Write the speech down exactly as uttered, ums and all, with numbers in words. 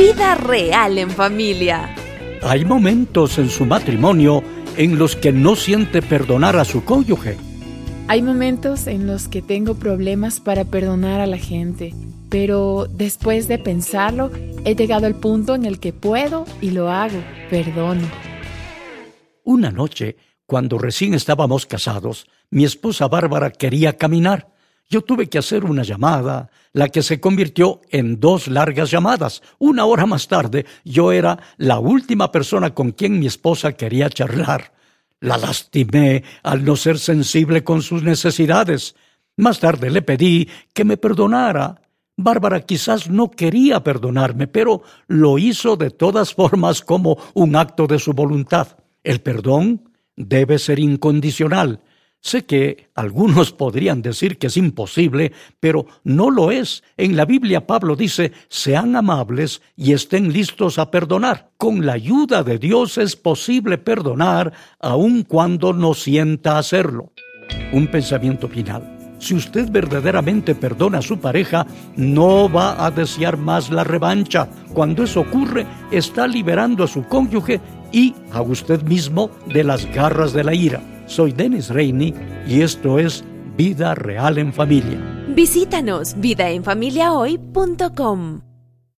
Vida real en familia. Hay momentos en su matrimonio en los que no siente perdonar a su cónyuge. Hay momentos en los que tengo problemas para perdonar a la gente, pero después de pensarlo, he llegado al punto en el que puedo y lo hago, perdono. Una noche, cuando recién estábamos casados, mi esposa Bárbara quería caminar. Yo tuve que hacer una llamada, la que se convirtió en dos largas llamadas. Una hora más tarde, yo era la última persona con quien mi esposa quería charlar. La lastimé al no ser sensible con sus necesidades. Más tarde le pedí que me perdonara. Bárbara quizás no quería perdonarme, pero lo hizo de todas formas como un acto de su voluntad. El perdón debe ser incondicional. Sé que algunos podrían decir que es imposible, pero no lo es. En la Biblia Pablo dice, sean amables y estén listos a perdonar. Con la ayuda de Dios es posible perdonar, aun cuando no sienta hacerlo. Un pensamiento final. Si usted verdaderamente perdona a su pareja, no va a desear más la revancha. Cuando eso ocurre, está liberando a su cónyuge y a usted mismo de las garras de la ira. Soy Dennis Reini y esto es Vida Real en Familia. Visítanos vida en familia hoy punto com.